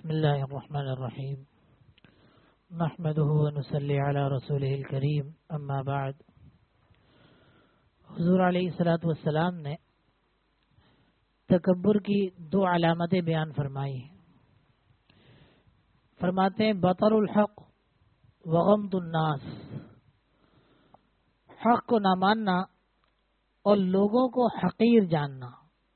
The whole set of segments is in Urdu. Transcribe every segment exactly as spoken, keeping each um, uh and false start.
بسم اللہ الرحمن الرحیم نحمدہ ونصلی علی رسولہ الکریم اما بعد. حضور علیہ الصلوۃ والسلام نے تکبر کی دو علامتیں بیان فرمائی. فرماتے ہیں بطر الحق وغمط الناس، حق کو نہ ماننا اور لوگوں کو حقیر جاننا.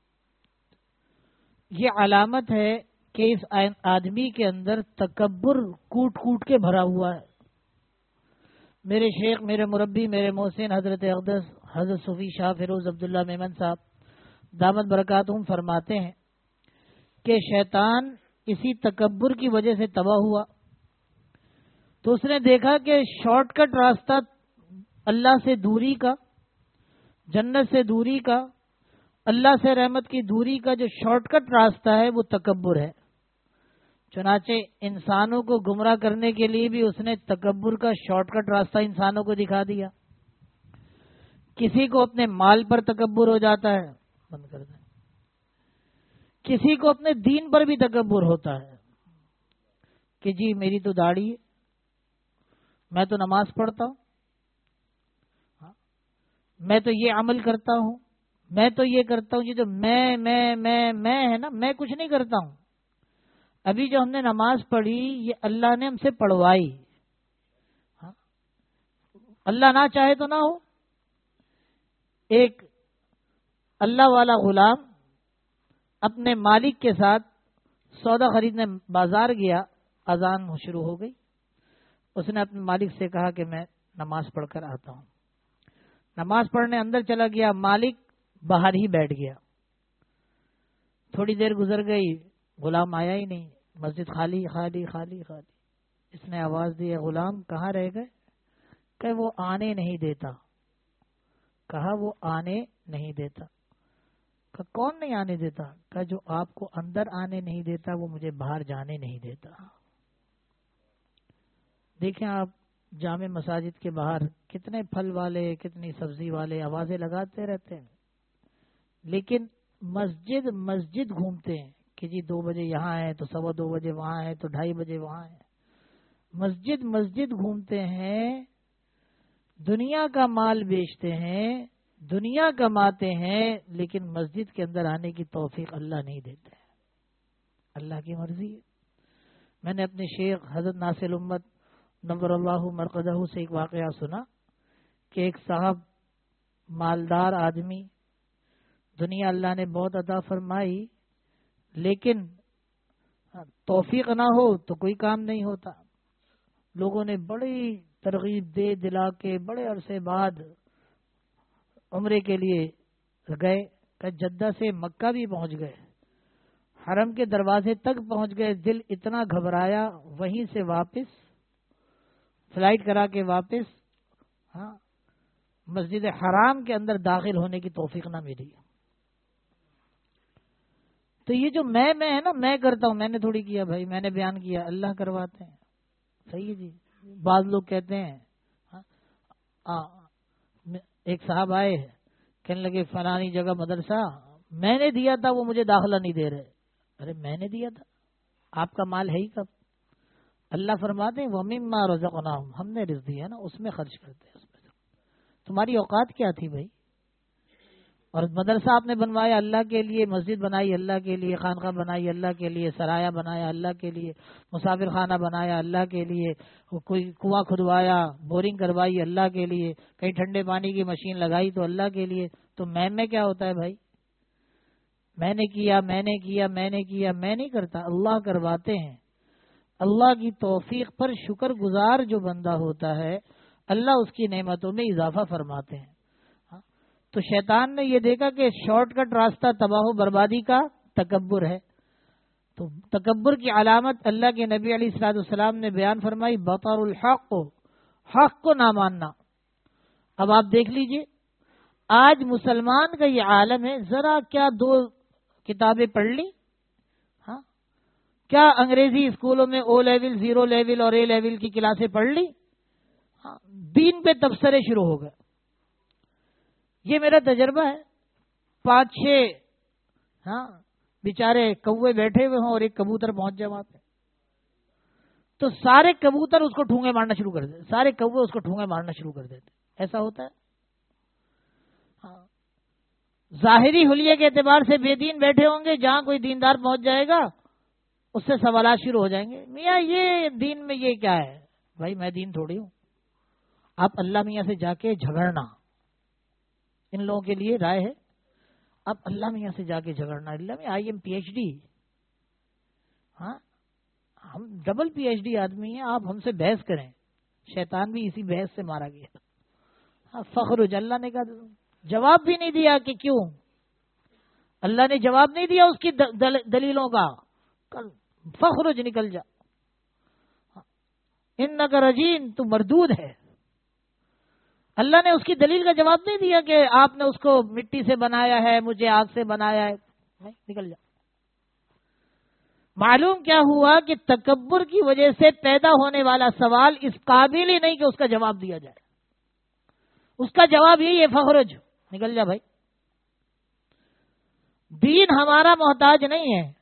یہ علامت ہے کہ اس آدمی کے اندر تکبر کوٹ کوٹ کے بھرا ہوا ہے. میرے شیخ، میرے مربی، میرے محسن حضرت اقدس حضرت صوفی شاہ فیروز عبداللہ میمن صاحب دامت برکاتہم فرماتے ہیں کہ شیطان اسی تکبر کی وجہ سے تباہ ہوا. تو اس نے دیکھا کہ شارٹ کٹ راستہ اللہ سے دوری کا، جنت سے دوری کا، اللہ سے رحمت کی دوری کا جو شارٹ کٹ راستہ ہے وہ تکبر ہے. چنانچہ انسانوں کو گمراہ کرنے کے لیے بھی اس نے تکبر کا شارٹ کٹ راستہ انسانوں کو دکھا دیا. کسی کو اپنے مال پر تکبر ہو جاتا ہے، بند کر دیں. کسی کو اپنے دین پر بھی تکبر ہوتا ہے کہ جی میری تو داڑھی ہے، میں تو نماز پڑھتا ہوں، میں تو یہ عمل کرتا ہوں، میں تو یہ کرتا ہوں. یہ جو میں میں میں میں ہے نا، میں کچھ نہیں کرتا ہوں. ابھی جو ہم نے نماز پڑھی یہ اللہ نے ہم سے پڑھوائی. اللہ نہ چاہے تو نہ ہو. ایک اللہ والا غلام اپنے مالک کے ساتھ سودا خریدنے بازار گیا، اذان شروع ہو گئی. اس نے اپنے مالک سے کہا کہ میں نماز پڑھ کر آتا ہوں. نماز پڑھنے اندر چلا گیا، مالک باہر ہی بیٹھ گیا. تھوڑی دیر گزر گئی، غلام آیا ہی نہیں. مسجد خالی خالی خالی خالی. اس نے آواز دی، غلام کہاں رہ گئے؟ کہ وہ آنے نہیں دیتا. کہا وہ آنے نہیں دیتا. کہ کون نہیں آنے دیتا؟ کہ جو آپ کو اندر آنے نہیں دیتا وہ مجھے باہر جانے نہیں دیتا. دیکھیں آپ جامع مساجد کے باہر کتنے پھل والے، کتنی سبزی والے آوازیں لگاتے رہتے ہیں، لیکن مسجد مسجد گھومتے ہیں کہ جی دو بجے یہاں ہے تو سوا دو بجے وہاں ہے تو ڈھائی بجے وہاں ہے. مسجد مسجد گھومتے ہیں، دنیا کا مال بیچتے ہیں، دنیا کماتے ہیں، لیکن مسجد کے اندر آنے کی توفیق اللہ نہیں دیتے. اللہ کی مرضی ہے. میں نے اپنے شیخ حضرت ناصر امت نور اللہ مرقدہ سے ایک واقعہ سنا کہ ایک صاحب مالدار آدمی، دنیا اللہ نے بہت عطا فرمائی، لیکن توفیق نہ ہو تو کوئی کام نہیں ہوتا. لوگوں نے بڑی ترغیب دے دلا کے بڑے عرصے بعد عمرے کے لیے گئے. کہ جدہ سے مکہ بھی پہنچ گئے، حرم کے دروازے تک پہنچ گئے. دل اتنا گھبرایا، وہیں سے واپس فلائٹ کرا کے واپس ہاں مسجد حرام کے اندر داخل ہونے کی توفیق نہ ملی. تو یہ جو میں میں ہے نا، میں کرتا ہوں، میں نے تھوڑی کیا بھائی، میں نے بیان کیا، اللہ کرواتے ہیں. صحیح ہے جی. بعض لوگ کہتے ہیں ہاں ایک صاحب آئے کہنے لگے فلانی جگہ مدرسہ میں نے دیا تھا، وہ مجھے داخلہ نہیں دے رہے. ارے میں نے دیا تھا، آپ کا مال ہے ہی کب؟ اللہ فرماتے ہیں وَمِمَّا رَزَقْنَاهُمْ، ہم نے رزق دیا نا، اس میں خرچ کرتے ہیں. اس میں تمہاری اوقات کیا تھی بھائی؟ اور مدرسہ آپ نے بنوایا اللہ کے لیے، مسجد بنائی اللہ کے لیے، خانقاہ بنائی اللہ کے لیے، سرایا بنایا اللہ کے لیے، مسافر خانہ بنایا اللہ کے لیے، کوئی کنواں کھدوایا، بورنگ کروائی اللہ کے لیے، کہیں ٹھنڈے پانی کی مشین لگائی تو اللہ کے لیے. تو میں میں کیا ہوتا ہے بھائی؟ میں نے کیا میں نے کیا میں نے کیا میں نہیں کرتا، اللہ کرواتے ہیں. اللہ کی توفیق پر شکر گزار جو بندہ ہوتا ہے اللہ اس کی نعمتوں میں اضافہ فرماتے ہیں. تو شیطان نے یہ دیکھا کہ شارٹ کٹ راستہ تباہ و بربادی کا تکبر ہے. تو تکبر کی علامت اللہ کے نبی علیہ الصلوۃ والسلام نے بیان فرمائی بطر الحق، حق کو نہ ماننا. اب آپ دیکھ لیجئے آج مسلمان کا یہ عالم ہے. ذرا کیا دو کتابیں پڑھ لی، ہاں کیا انگریزی اسکولوں میں او لیول، زیرو لیول اور اے لیول کی کلاسیں پڑھ لی، ہاں دین پہ تبصرے شروع ہو گئے. یہ میرا تجربہ ہے. پانچ چھ ہاں بیچارے کوے بیٹھے ہوئے ہوں اور ایک کبوتر پہنچ جائے وہاں پہ، تو سارے کبوتر اس کو ٹھونگے مارنا شروع کر دیتے، سارے کوے اس کو ٹھونگے مارنا شروع کر دیتے. ایسا ہوتا ہے. ہاں، ظاہری حلیے کے اعتبار سے بے دین بیٹھے ہوں گے، جہاں کوئی دیندار پہنچ جائے گا اس سے سوالات شروع ہو جائیں گے، میاں یہ دین میں یہ کیا ہے؟ بھائی میں دین تھوڑی ہوں. آپ اللہ میاں سے جا کے جھگڑنا، ان لوگوں کے لیے رائے ہے، آپ اللہ میاں سے جا کے جھگڑنا. اللہ میں I am P H D, ہاں ہم ڈبل پی ایچ ڈی آدمی ہیں، آپ ہم سے بحث کریں. شیطان بھی اسی بحث سے مارا گیا. ہاں فخرج، اللہ نے کہا جواب بھی نہیں دیا کہ کیوں. اللہ نے جواب نہیں دیا اس کی دلیلوں کا. فخرج، نکل جا، انک رجیم، تو مردود ہے. اللہ نے اس کی دلیل کا جواب نہیں دیا کہ آپ نے اس کو مٹی سے بنایا ہے، مجھے آگ سے بنایا ہے. نہیں، نکل جا. معلوم کیا ہوا کہ تکبر کی وجہ سے پیدا ہونے والا سوال اس قابل ہی نہیں کہ اس کا جواب دیا جائے. اس کا جواب یہی ہے فخرج، نکل جا بھائی. دین ہمارا محتاج نہیں ہے،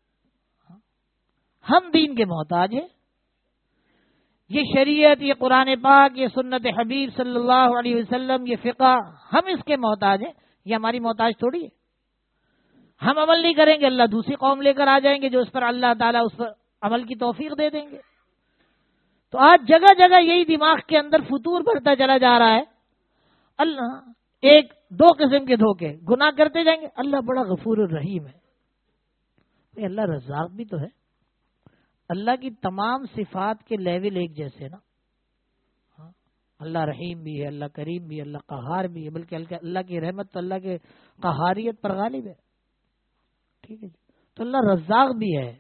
ہم دین کے محتاج ہیں. یہ شریعت، یہ قرآن پاک، یہ سنت حبیب صلی اللہ علیہ وسلم، یہ فقہ، ہم اس کے محتاج ہیں. یہ ہماری محتاج تھوڑی ہے. ہم عمل نہیں کریں گے، اللہ دوسری قوم لے کر آ جائیں گے جو اس پر اللہ تعالیٰ اس پر عمل کی توفیق دے دیں گے. تو آج جگہ جگہ یہی دماغ کے اندر فتور بڑھتا چلا جا رہا ہے. اللہ ایک دو قسم کے دھوکے، گناہ کرتے جائیں گے، اللہ بڑا غفور الرحیم ہے. اللہ رزاق بھی تو ہے. اللہ کی تمام صفات کے لیول ایک جیسے نا. ہاں، اللہ رحیم بھی ہے، اللہ کریم بھی ہے، اللہ قہار بھی ہے، بلکہ اللہ کی رحمت تو اللہ کے قہاریت پر غالب ہے. ٹھیک ہے جی. تو اللہ رزاق بھی ہے.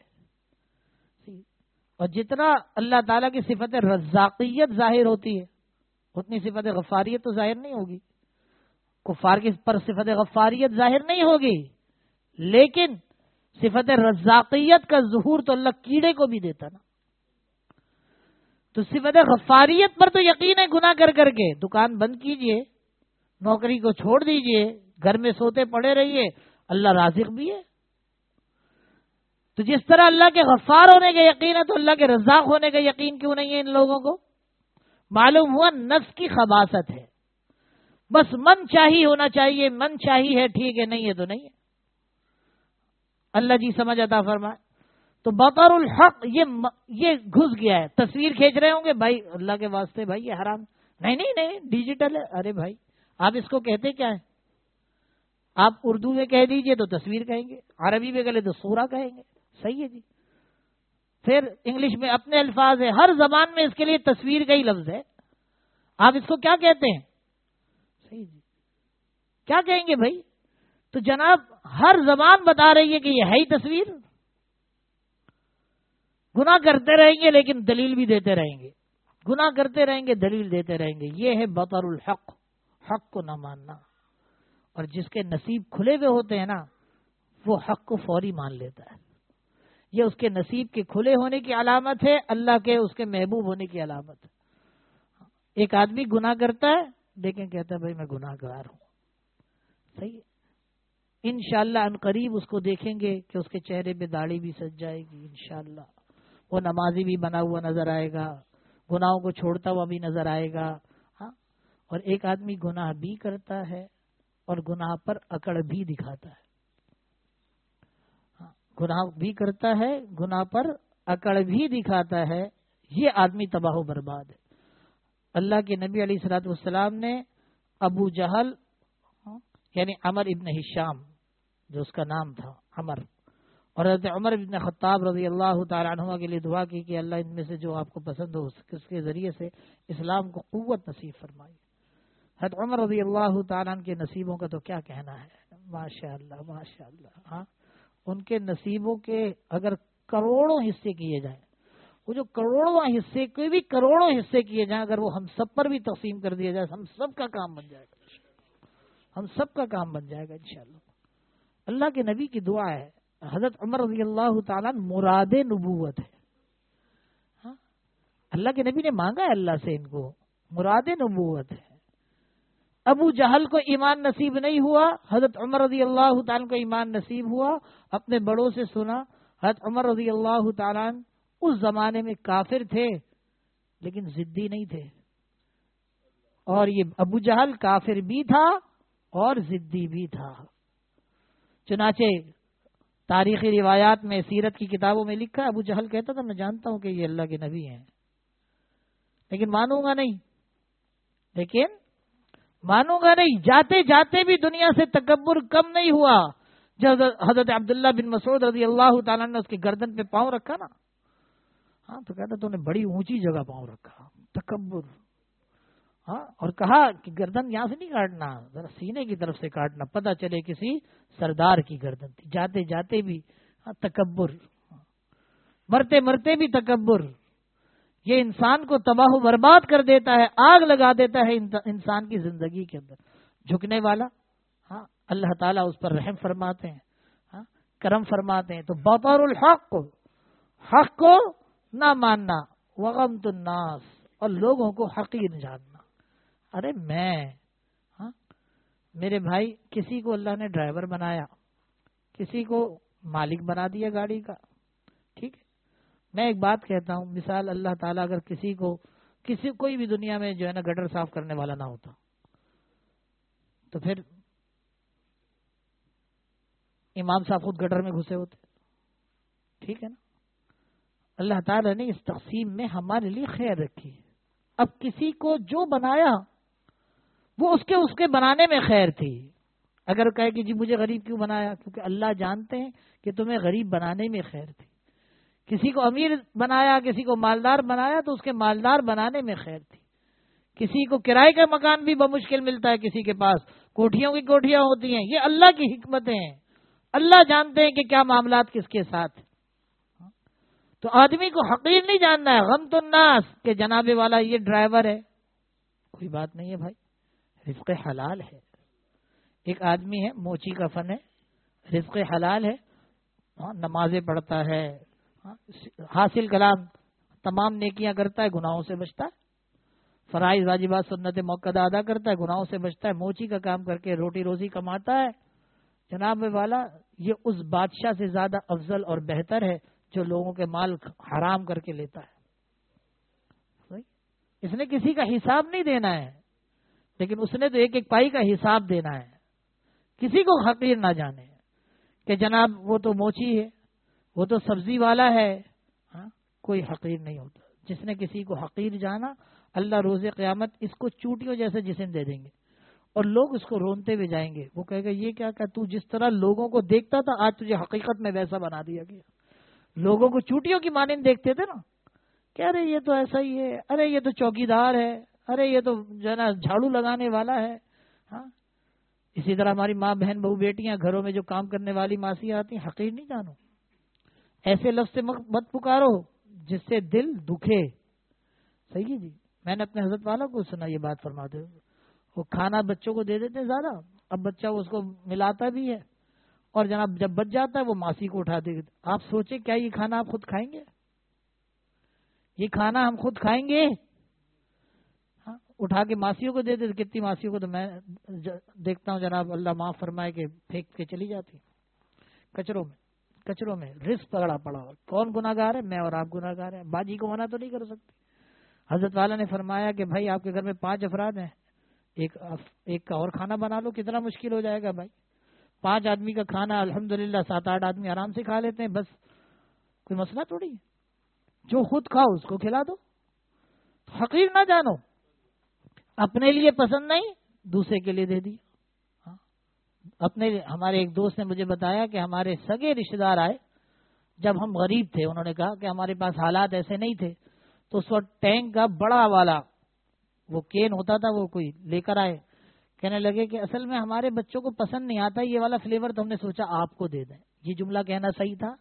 اور جتنا اللہ تعالیٰ کی صفت رزاقیت ظاہر ہوتی ہے اتنی صفت غفاریت تو ظاہر نہیں ہوگی. کفار کی پر صفت غفاریت ظاہر نہیں ہوگی، لیکن صفت رزاقیت کا ظہور تو اللہ کیڑے کو بھی دیتا نا. تو صفت غفاریت پر تو یقین ہے. گناہ کر کر کے دکان بند کیجئے، نوکری کو چھوڑ دیجئے، گھر میں سوتے پڑے رہیے، اللہ رازق بھی ہے. تو جس طرح اللہ کے غفار ہونے کا یقین ہے تو اللہ کے رزاق ہونے کا یقین کیوں نہیں ہے ان لوگوں کو؟ معلوم ہوا نفس کی خباثت ہے. بس من چاہی ہونا چاہیے، من چاہی ہے ٹھیک ہے، نہیں ہے تو نہیں ہے. اللہ جی سمجھ عطا فرمائے. تو بطر الحق یہ یہ گھس گیا ہے. تصویر کھینچ رہے ہوں گے بھائی اللہ کے واسطے، بھائی یہ حرام. نہیں نہیں نہیں ڈیجیٹل ہے. ارے بھائی آپ اس کو کہتے کیا ہے؟ آپ اردو میں کہہ دیجئے تو تصویر کہیں گے، عربی میں کہہ تو سورہ کہیں گے. صحیح ہے جی. پھر انگلش میں اپنے الفاظ ہے، ہر زبان میں اس کے لیے تصویر کا ہی لفظ ہے. آپ اس کو کیا کہتے ہیں؟ صحیح جی، کیا کہیں گے بھائی؟ تو جناب ہر زبان بتا رہی ہے کہ یہ ہے ہی تصویر. گناہ کرتے رہیں گے لیکن دلیل بھی دیتے رہیں گے، گناہ کرتے رہیں گے دلیل دیتے رہیں گے. یہ ہے بطر الحق، حق کو نہ ماننا. اور جس کے نصیب کھلے ہوئے ہوتے ہیں نا وہ حق کو فوری مان لیتا ہے. یہ اس کے نصیب کے کھلے ہونے کی علامت ہے، اللہ کے اس کے محبوب ہونے کی علامت ہے. ایک آدمی گناہ کرتا ہے لیکن کہتا ہے بھائی میں گناہ گار ہوں. صحیح ہے. انشاءاللہ ان قریب اس کو دیکھیں گے کہ اس کے چہرے پہ داڑھی بھی سج جائے گی. انشاءاللہ وہ نمازی بھی بنا ہوا نظر آئے گا، گناہوں کو چھوڑتا ہوا بھی نظر آئے گا. ہاں. اور ایک آدمی گناہ بھی کرتا ہے اور گناہ پر اکڑ بھی دکھاتا ہے. گناہ بھی کرتا ہے، گناہ پر اکڑ بھی دکھاتا ہے. یہ آدمی تباہ و برباد ہے. اللہ کے نبی علیہ الصلوۃ والسلام نے ابو جہل یعنی عمر ابن ہشام جو اس کا نام تھا عمر، اور حضرت عمر ابن خطاب رضی اللہ تعالی عنہ کے لیے دعا کی کہ اللہ ان میں سے جو آپ کو پسند ہو اس کے ذریعے سے اسلام کو قوت نصیب فرمائی. حضرت عمر رضی اللہ تعالیٰ عنہ کے نصیبوں کا تو کیا کہنا ہے. ماشاء اللہ ماشاء اللہ. ہاں ان کے نصیبوں کے اگر کروڑوں حصے کیے جائیں، وہ جو کروڑوں حصے کوئی بھی کروڑوں حصے کیے جائیں، اگر وہ ہم سب پر بھی تقسیم کر دیا جائے ہم سب کا کام بن جائے گا. ہم سب کا کام بن جائے گا انشاءاللہ. اللہ کے نبی کی دعا ہے. حضرت عمر رضی اللہ تعالیٰ مراد نبوت ہے. ہاں اللہ کے نبی نے مانگا ہے اللہ سے، ان کو مراد نبوت ہے. ابو جہل کو ایمان نصیب نہیں ہوا، حضرت عمر رضی اللہ تعالیٰ کو ایمان نصیب ہوا. اپنے بڑوں سے سنا. حضرت عمر رضی اللہ تعالیٰ اس زمانے میں کافر تھے لیکن ضدی نہیں تھے، اور یہ ابو جہل کافر بھی تھا اور ضدی بھی تھا۔ چنانچہ تاریخی روایات میں، سیرت کی کتابوں میں لکھا، ابو جہل کہتا تھا میں جانتا ہوں کہ یہ اللہ کے نبی ہیں لیکن مانوں گا نہیں، لیکن مانوں گا نہیں۔ جاتے جاتے بھی دنیا سے تکبر کم نہیں ہوا۔ جب حضرت عبداللہ بن مسعود رضی اللہ تعالیٰ نے اس کی گردن پہ پاؤں رکھا نا، ہاں تو کہتا تو نے بڑی اونچی جگہ پاؤں رکھا، تکبر، ہاں، اور کہا کہ گردن یہاں سے نہیں کاٹنا، ذرا سینے کی طرف سے کاٹنا، پتہ چلے کسی سردار کی گردن تھی۔ جاتے جاتے بھی ہاں تکبر، مرتے مرتے بھی تکبر، یہ انسان کو تباہ و برباد کر دیتا ہے، آگ لگا دیتا ہے انسان کی زندگی کے اندر۔ جھکنے والا، ہاں اللہ تعالیٰ اس پر رحم فرماتے ہیں، ہاں کرم فرماتے ہیں۔ تو بطر الحق، حق کو نہ ماننا، وغمت الناس، اور لوگوں کو حقیر جاننا۔ ارے میں ہاں میرے بھائی، کسی کو اللہ نے ڈرائیور بنایا، کسی کو مالک بنا دیا گاڑی کا، ٹھیک ہے۔ میں ایک بات کہتا ہوں، مثال اللہ تعالیٰ اگر کسی کو کسی کوئی بھی دنیا میں جو ہے نا گٹر صاف کرنے والا نہ ہوتا تو پھر امام صاحب خود گٹر میں گھسے ہوتے، ٹھیک ہے نا۔ اللہ تعالیٰ نے اس تقسیم میں ہمارے لیے خیر رکھی ہے۔ اب کسی کو جو بنایا وہ اس کے اس کے بنانے میں خیر تھی۔ اگر کہے کہ جی مجھے غریب کیوں بنایا، کیونکہ اللہ جانتے ہیں کہ تمہیں غریب بنانے میں خیر تھی۔ کسی کو امیر بنایا، کسی کو مالدار بنایا تو اس کے مالدار بنانے میں خیر تھی۔ کسی کو کرائے کا مکان بھی بمشکل ملتا ہے، کسی کے پاس کوٹھیوں کی کوٹھیاں ہوتی ہیں، یہ اللہ کی حکمتیں ہیں۔ اللہ جانتے ہیں کہ کیا معاملات کس کے ساتھ۔ تو آدمی کو حقیر نہیں جاننا ہے، غمت الناس کہ جناب والا یہ ڈرائیور ہے، کوئی بات نہیں ہے بھائی، رزق حلال ہے۔ ایک آدمی ہے، موچی کا فن ہے، رزق حلال ہے، نمازیں پڑھتا ہے، حاصل کلام تمام نیکیاں کرتا ہے، گناہوں سے بچتا ہے، فرائض واجبات سنت موقدہ ادا کرتا ہے، گناہوں سے بچتا ہے، موچی کا کام کر کے روٹی روزی کماتا ہے، جناب والا یہ اس بادشاہ سے زیادہ افضل اور بہتر ہے جو لوگوں کے مال حرام کر کے لیتا ہے۔ اس نے کسی کا حساب نہیں دینا ہے، لیکن اس نے تو ایک ایک پائی کا حساب دینا ہے۔ کسی کو حقیر نہ جانے کہ جناب وہ تو موچی ہے، وہ تو سبزی والا ہے، ہاں کوئی حقیر نہیں ہوتا۔ جس نے کسی کو حقیر جانا، اللہ روز قیامت اس کو چوٹیوں جیسے جسم دے دیں گے اور لوگ اس کو رونتے ہوئے جائیں گے۔ وہ کہے گا یہ کیا کہ تو جس طرح لوگوں کو دیکھتا تھا آج تجھے حقیقت میں ویسا بنا دیا گیا۔ لوگوں کو چوٹیوں کی مانند دیکھتے تھے نا، کہ ارے یہ تو ایسا ہی ہے، ارے یہ تو چوکیدار ہے، ارے یہ تو جو ہے نا جھاڑو لگانے والا ہے، ہاں اسی طرح ہماری ماں بہن بہو بیٹیاں گھروں میں جو کام کرنے والی ماسی آتی ہیں، حقیر نہیں جانو، ایسے لفظ سے مت پکارو جس سے دل دکھے۔ صحیح ہے جی، میں نے اپنے حضرت والا کو سنا یہ بات فرماتے ہوئے، وہ کھانا بچوں کو دے دیتے زیادہ، اب بچہ اس کو ملاتا بھی ہے اور جناب جب بچ جاتا ہے وہ ماسی کو اٹھا دے گا۔ آپ سوچیں کیا یہ کھانا آپ خود کھائیں گے؟ یہ کھانا ہم خود کھائیں گے؟ ہاں اٹھا کے ماسیوں کو دے دے، کتنی ماسیوں کو تو میں دیکھتا ہوں جناب اللہ معاف فرمائے کہ پھینک کے چلی جاتی کچروں میں، کچروں میں رزق پکڑا پڑا ہو۔ کون گناہگار ہے؟ میں اور آپ گناہگار ہیں، باجی کو منع تو نہیں کر سکتے۔ حضرت والا نے فرمایا کہ بھائی آپ کے گھر میں پانچ افراد ہیں، ایک ایک کا اور کھانا بنا لو، کتنا مشکل ہو جائے گا بھائی۔ پانچ آدمی کا کھانا الحمدللہ سات آٹھ آدمی آرام سے کھا لیتے ہیں، بس کوئی مسئلہ تھوڑی ہے۔ جو خود کھاؤ اس کو کھلا دو، حقیر نہ جانو۔ اپنے لیے پسند نہیں، دوسرے کے لیے دے دیا۔ اپنے ہمارے ایک دوست نے مجھے بتایا کہ ہمارے سگے رشتے دار آئے جب ہم غریب تھے، انہوں نے کہا کہ ہمارے پاس حالات ایسے نہیں تھے، تو اس وقت ٹینک کا بڑا والا وہ کین ہوتا تھا، وہ کوئی لے کر آئے، کہنے لگے کہ اصل میں ہمارے بچوں کو پسند نہیں آتا یہ والا فلیور، تو ہم نے سوچا آپ کو دے دیں۔ یہ جملہ کہنا صحیح تھا،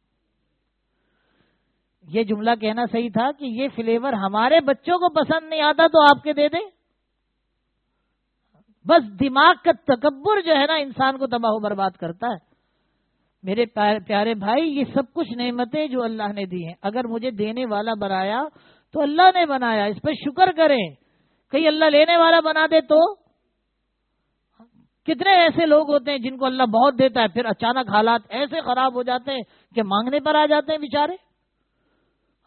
یہ جملہ کہنا صحیح تھا کہ یہ فلیور ہمارے بچوں کو پسند نہیں آتا تو آپ کے دے دیں۔ بس دماغ کا تکبر جو ہے نا انسان کو تباہ و برباد کرتا ہے۔ میرے پیارے بھائی، یہ سب کچھ نعمتیں جو اللہ نے دی ہیں، اگر مجھے دینے والا بنایا تو اللہ نے بنایا، اس پہ شکر کریں۔ کہیں اللہ لینے والا بنا دے تو کتنے ایسے لوگ ہوتے ہیں جن کو اللہ بہت دیتا ہے، پھر اچانک حالات ایسے خراب ہو جاتے ہیں کہ مانگنے پر آ جاتے ہیں بیچارے۔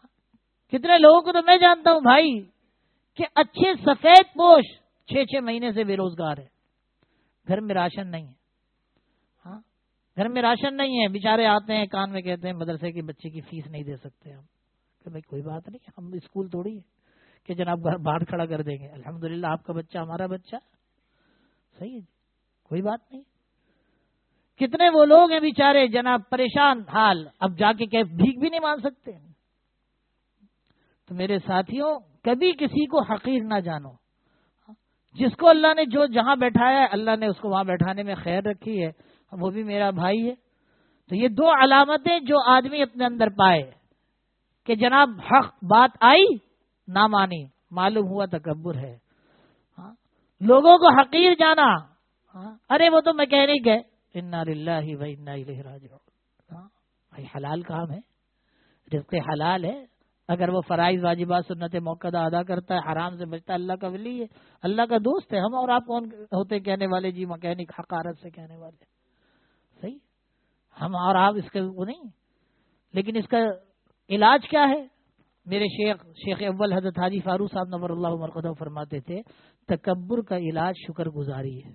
کتنے لوگوں کو تو میں جانتا ہوں بھائی کہ اچھے سفید پوش چھ چھ مہینے سے بے روزگار ہے، گھر میں راشن نہیں ہے، ہاں گھر میں راشن نہیں ہے، بیچارے آتے ہیں کان میں کہتے ہیں مدرسے کے بچے کی فیس نہیں دے سکتے ہم، کہ بھائی کوئی بات نہیں، ہم اسکول تھوڑی ہے کہ جناب گھر باہر کھڑا کر دیں گے، الحمدللہ آپ کا بچہ ہمارا بچہ صحیح ہے، کوئی بات نہیں۔ کتنے وہ لوگ ہیں بیچارے جناب پریشان حال، اب جا کے کہ بھیک بھی نہیں مانگ سکتے۔ تو میرے ساتھیوں کبھی کسی کو حقیر نہ جانو، جس کو اللہ نے جو جہاں بیٹھایا ہے اللہ نے اس کو وہاں بیٹھانے میں خیر رکھی ہے، وہ بھی میرا بھائی ہے۔ تو یہ دو علامتیں جو آدمی اپنے اندر پائے کہ جناب حق بات آئی نہ مانی، معلوم ہوا تکبر ہے۔ ہاں لوگوں کو حقیر جانا، ہاں ارے وہ تو میکینک ہے، انا للہ و انا الیہ راجعون، ہاں بھائی حلال کام ہے، رزق حلال ہے، اگر وہ فرائض واجبات سنت موقدہ ادا کرتا ہے، حرام سے بچتا ہے، اللہ کا ولی ہے، اللہ کا دوست ہے۔ ہم اور آپ کون ہوتے کہنے والے جی مکینک حقارت سے کہنے والے، صحیح ہم اور آپ اس کے وہ نہیں، لیکن اس کا علاج کیا ہے؟ میرے شیخ شیخ اول حضرت حاجی فاروق صاحب نور اللہ مرقدہ فرماتے تھے تکبر کا علاج شکر گزاری ہے،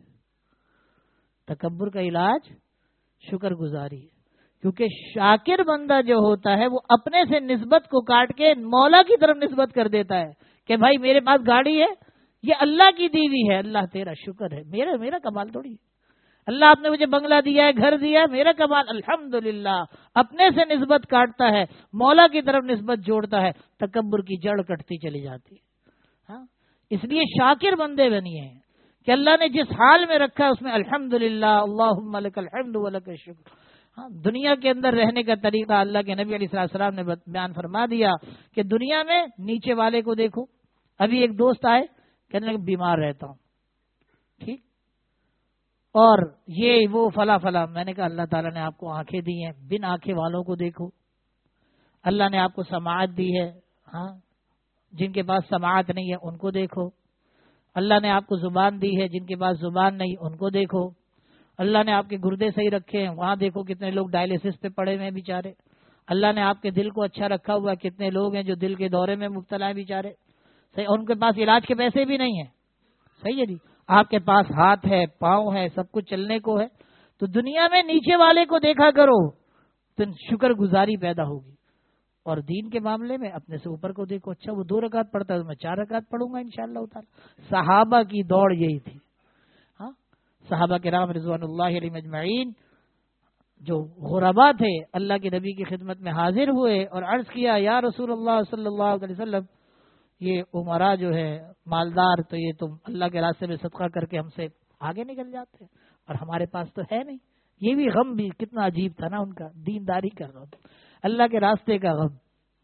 تکبر کا علاج شکر گزاری ہے، کیونکہ شاکر بندہ جو ہوتا ہے وہ اپنے سے نسبت کو کاٹ کے مولا کی طرف نسبت کر دیتا ہے کہ بھائی میرے پاس گاڑی ہے یہ اللہ کی دی ہوئی ہے، اللہ تیرا شکر ہے، میرا میرا کمال تھوڑی ہے، اللہ آپ نے مجھے بنگلہ دیا ہے، گھر دیا ہے، میرا کمال الحمدللہ۔ اپنے سے نسبت کاٹتا ہے، مولا کی طرف نسبت جوڑتا ہے، تکبر کی جڑ کٹتی چلی جاتی ہے۔ ہاں اس لیے شاکر بندے بنیے کہ اللہ نے جس حال میں رکھا ہے اس میں الحمدللہ، اللہم لک الحمد ولک الشکر۔ ہاں دنیا کے اندر رہنے کا طریقہ اللہ کے نبی علیہ السلام نے بیان فرما دیا کہ دنیا میں نیچے والے کو دیکھو۔ ابھی ایک دوست آئے کہنے لگے بیمار رہتا ہوں، ٹھیک، اور یہ وہ فلا فلا، میں نے کہا اللہ تعالیٰ نے آپ کو آنکھیں دی ہیں، بن آنکھیں والوں کو دیکھو، اللہ نے آپ کو سماعت دی ہے، ہاں جن کے پاس سماعت نہیں ہے ان کو دیکھو، اللہ نے آپ کو زبان دی ہے، جن کے پاس زبان نہیں ان کو دیکھو، اللہ نے آپ کے گردے صحیح رکھے ہیں، وہاں دیکھو کتنے لوگ ڈائلیسس پہ پڑے ہوئے ہیں بیچارے، اللہ نے آپ کے دل کو اچھا رکھا ہوا، کتنے لوگ ہیں جو دل کے دورے میں مبتلا ہیں بیچارے، صحیح ان کے پاس علاج کے پیسے بھی نہیں ہیں، صحیح ہے جی، آپ کے پاس ہاتھ ہے، پاؤں ہے، سب کچھ چلنے کو ہے، تو دنیا میں نیچے والے کو دیکھا کرو تو شکر گزاری پیدا ہوگی، اور دین کے معاملے میں اپنے سے اوپر کو دیکھو، اچھا وہ دو رکعت پڑھتا ہے تو میں چار رکعت پڑھوں گا انشاءاللہ تعالی۔ صحابہ کی دوڑ یہی تھی، ہاں صحابہ کرام رضوان اللہ علیہم اجمعین جو غربا تھے اللہ کے نبی کی خدمت میں حاضر ہوئے اور عرض کیا یا رسول اللہ صلی اللہ علیہ وسلم یہ عمرہ جو ہے مالدار، تو یہ تم اللہ کے راستے میں صدقہ کر کے ہم سے آگے نکل جاتے اور ہمارے پاس تو ہے نہیں۔ یہ بھی غم بھی کتنا عجیب تھا نا ان کا، دینداری کا غم، اللہ کے راستے کا غم۔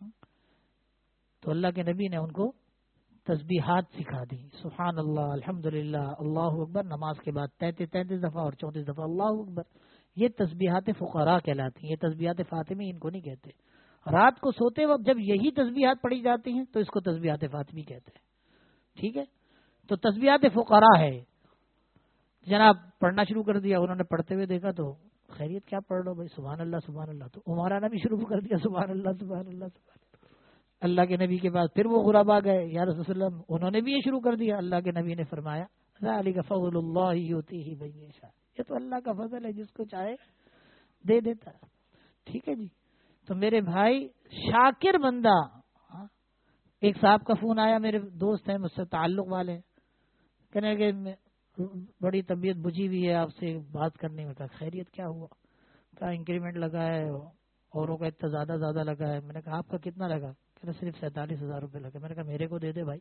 تو اللہ کے نبی نے ان کو تسبیحات سکھا دی، سبحان اللہ، الحمدللہ، اللہ اکبر، نماز کے بعد تینتیس تینتیس دفعہ اور چونتیس دفعہ اللہ اکبر۔ یہ تسبیحات فقراء کہلاتی ہیں، یہ تسبیحات فاطمی ان کو نہیں کہتے۔ رات کو سوتے وقت جب یہی تسبیحات پڑھی جاتی ہیں تو اس کو تسبیحات فاطمی کہتے ہیں، ٹھیک ہے۔ تو تسبیحات فقراء ہے، جناب پڑھنا شروع کر دیا، انہوں نے پڑھتے ہوئے دیکھا تو خیریت کیا پڑھ رہا ہو بھائی، سبحان اللہ سبحان اللہ، تو عمرہ نے بھی شروع کر دیا سبحان اللہ سبحان اللہ سبحان اللہ۔ اللہ کے نبی کے پاس پھر وہ غربا گئے یا رسول اللہ، انہوں نے بھی یہ شروع کر دیا، اللہ کے نبی نے فرمایا ذالک فضل اللہ یؤتیہ من یشاء، یہ تو اللہ کا فضل ہے، جس کو چاہے دے دیتا، ٹھیک ہے جی۔ تو میرے بھائی شاکر بندہ، ایک صاحب کا فون آیا، میرے دوست ہیں مجھ سے تعلق والے، کہنے کہ بڑی طبیعت بجھی ہوئی ہے آپ سے بات کرنے میں، کہا خیریت کیا ہوا؟ کہا انکریمنٹ لگا ہے، اوروں کا اتنا زیادہ زیادہ لگا ہے۔ میں نے کہا آپ کا کتنا لگا؟ کہنا صرف سینتالیس ہزار روپے لگے۔ میں نے کہا میرے کو دے دے بھائی۔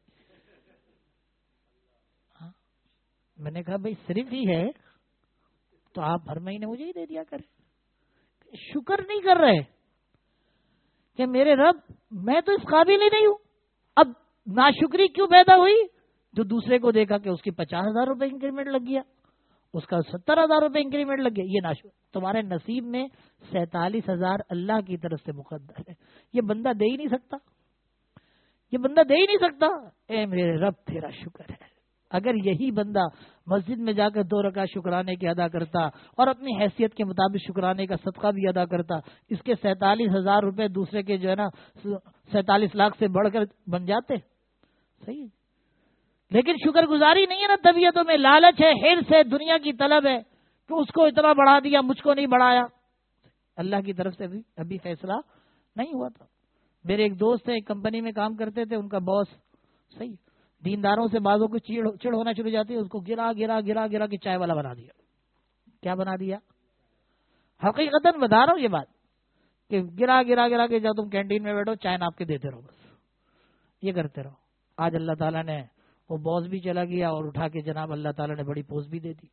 ہاں میں نے کہا بھائی صرف ہی ہے تو آپ ہر مہینے مجھے ہی دے دیا کریں۔ شکر نہیں کر رہے کہ میرے رب میں تو اس قابل ہی نہیں ہوں، اب ناشکری کیوں پیدا ہوئی؟ جو دوسرے کو دیکھا کہ اس کی پچاس ہزار روپے انکریمنٹ لگ گیا، اس کا ستر ہزار روپے انکریمنٹ لگ گیا، یہ ناشکر، تمہارے نصیب میں سینتالیس ہزار اللہ کی طرف سے مقدر ہے، یہ بندہ دے ہی نہیں سکتا، یہ بندہ دے ہی نہیں سکتا۔ اے میرے رب تیرا شکر ہے، اگر یہی بندہ مسجد میں جا کر دو رکعت شکرانے کے ادا کرتا اور اپنی حیثیت کے مطابق شکرانے کا صدقہ بھی ادا کرتا، اس کے سینتالیس ہزار روپے دوسرے کے جو ہے نا سینتالیس لاکھ سے بڑھ کر بن جاتے. صحیح. لیکن شکر گزاری نہیں ہے نا طبیعتوں میں، لالچ ہے، حرص ہے، دنیا کی طلب ہے کہ اس کو اتنا بڑھا دیا، مجھ کو نہیں بڑھایا. اللہ کی طرف سے ابھی ابھی فیصلہ نہیں ہوا تھا. میرے ایک دوست ہے، ایک کمپنی میں کام کرتے تھے، ان کا باس صحیح دینداروں سے بعضوں کو چڑ چڑ ہونا شروع جاتی ہے، اس کو گرا گرا گرا گرا کے چائے والا بنا دیا. کیا بنا دیا؟ حقیقتاً بتا رہا ہوں یہ بات کہ گرا گرا گرا کے جب تم کینٹین میں بیٹھو چائے ناپ کے دیتے رہو، بس یہ کرتے رہو. آج اللہ تعالیٰ نے وہ باس بھی چلا گیا اور اٹھا کے جناب اللہ تعالیٰ نے بڑی پوسٹ بھی دے دی.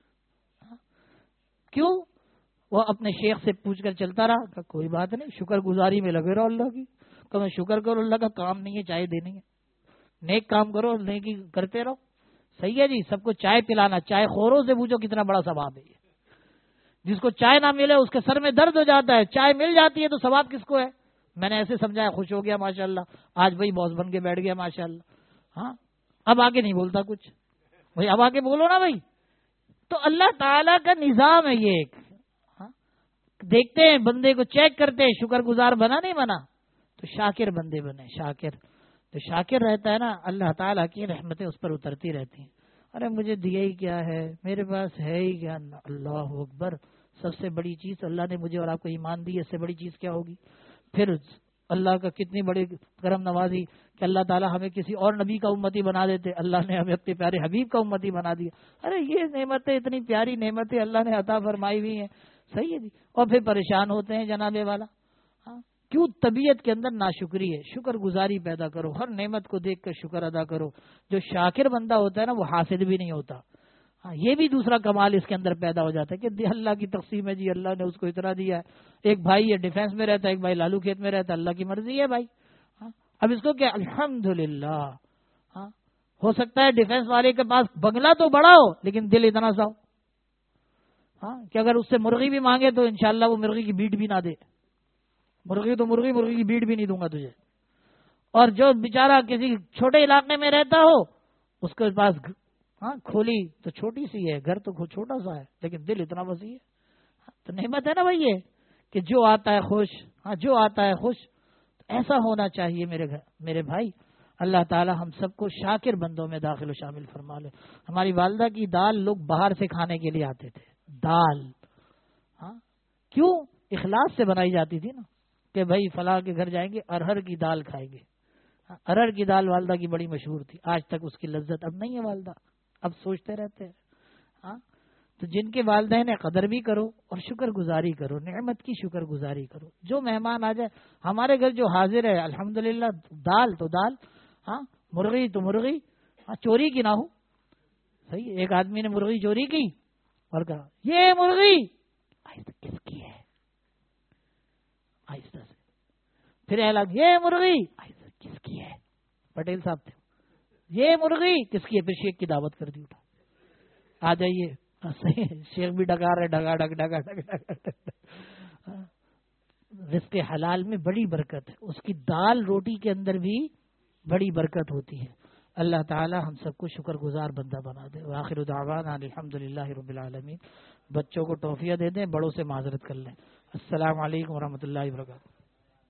کیوں؟ وہ اپنے شیخ سے پوچھ کر چلتا رہا کہ کوئی بات نہیں، شکر گزاری میں لگے رہو اللہ کی. کہ میں شکر کرو، اللہ کا کام نہیں ہے چائے دینی ہے، نیک کام کرو، نیکی کرتے رہو. صحیح ہے جی. سب کو چائے پلانا، چائے خوروں سے پوچھو کتنا بڑا ثواب ہے یہ. جس کو چائے نہ ملے اس کے سر میں درد ہو جاتا ہے، چائے مل جاتی ہے تو ثواب کس کو ہے؟ میں نے ایسے سمجھایا، خوش ہو گیا ماشاءاللہ، آج بھائی باس بن کے بیٹھ گیا ماشاءاللہ. ہاں اب آگے نہیں بولتا کچھ بھائی، اب آگے بولو نا بھائی. تو اللہ تعالیٰ کا نظام ہے یہ ایک. ہاں دیکھتے ہیں بندے کو، چیک کرتے ہیں شکر گزار بنا نہیں بنا، تو شاکر بندے بنے. شاکر تو شاکر رہتا ہے نا، اللہ تعالیٰ کی رحمتیں اس پر اترتی رہتی ہیں. ارے مجھے دیا ہی کیا ہے، میرے پاس ہے ہی کیا. اللہ اکبر. سب سے بڑی چیز اللہ نے مجھے اور آپ کو ایمان دی، اس سے بڑی چیز کیا ہوگی؟ پھر اللہ کا کتنی بڑی کرم نوازی کہ اللہ تعالیٰ ہمیں کسی اور نبی کا امتی بنا دیتے، اللہ نے ہمیں اپنے پیارے حبیب کا امتی بنا دیا. ارے یہ نعمتیں، اتنی پیاری نعمتیں اللہ نے عطا فرمائی ہوئی ہیں. صحیح ہے جی. اور پھر پریشان ہوتے ہیں جناب والا. ہاں کیوں؟ طبیعت کے اندر ناشکری ہے. شکر گزاری پیدا کرو، ہر نعمت کو دیکھ کر شکر ادا کرو. جو شاکر بندہ ہوتا ہے نا وہ حاسد بھی نہیں ہوتا. ہاں یہ بھی دوسرا کمال اس کے اندر پیدا ہو جاتا ہے کہ اللہ کی تقسیم ہے جی، اللہ نے اس کو اتنا دیا ہے. ایک بھائی ہے ڈیفینس میں رہتا ہے، ایک بھائی لالو کھیت میں رہتا ہے، اللہ کی مرضی ہے بھائی. ہاں اب اس کو کیا الحمدللہ. ہاں ہو سکتا ہے ڈیفینس والے کے پاس بنگلہ تو بڑا ہو لیکن دل اتنا سا ہو ہاں کہ اگر اس سے مرغی بھی مانگے تو انشاءاللہ وہ مرغی کی بیٹ بھی نہ دے. مرغی تو مرغی، مرغی کی بیٹ بھی نہیں دوں گا تجھے. اور جو بیچارہ کسی چھوٹے علاقے میں رہتا ہو، اس کے پاس ہاں کھولی تو چھوٹی سی ہے، گھر تو چھوٹا سا ہے لیکن دل اتنا وسیع ہے. تو نعمت ہے نا بھائی یہ کہ جو آتا ہے خوش. ہاں جو آتا ہے خوش. ایسا ہونا چاہیے میرے گھر میرے بھائی. اللہ تعالی ہم سب کو شاکر بندوں میں داخل و شامل فرما لے. ہماری والدہ کی دال لوگ باہر سے کھانے کے لیے آتے تھے. دال ہاں کیوں؟ اخلاص سے بنائی جاتی تھی نا کہ بھائی فلاں کے گھر جائیں گے ارہر کی دال کھائیں گے. ارہر کی دال والدہ کی بڑی مشہور تھی. آج تک اس کی لذت اب نہیں ہے والدہ، اب سوچتے رہتے ہیں. ہاں تو جن کے والدین ہے قدر بھی کرو اور شکر گزاری کرو، نعمت کی شکر گزاری کرو. جو مہمان آ جائے ہمارے گھر جو حاضر ہے الحمدللہ، دال تو دال، ہاں مرغی تو مرغی، ہاں چوری کی نہ ہو. صحیح. ایک آدمی نے مرغی چوری کی اور کہا یہ مرغی کس کی ہے؟ آہستہ سے. پھر اعلان یہ مرغی کس کی ہے؟ پٹیل صاحب تھے. یہ مرغی کس کی ہے؟ پھر شیخ کی دعوت کر دی. اٹھا آ جائیے. صحیح. شیخ بھی ڈکا رہے ڈگا ڈگ ڈگا ڈگ ڈگ. رزق حلال میں بڑی برکت ہے، اس کی دال روٹی کے اندر بھی بڑی برکت ہوتی ہے. اللہ تعالی ہم سب کو شکر گزار بندہ بنا دے. وآخر دعوانا الحمدللہ رب العالمین. بچوں کو ٹوفیاں دے دیں، بڑوں سے معذرت کر لیں. السلام علیکم ورحمۃ اللہ وبرکاتہ.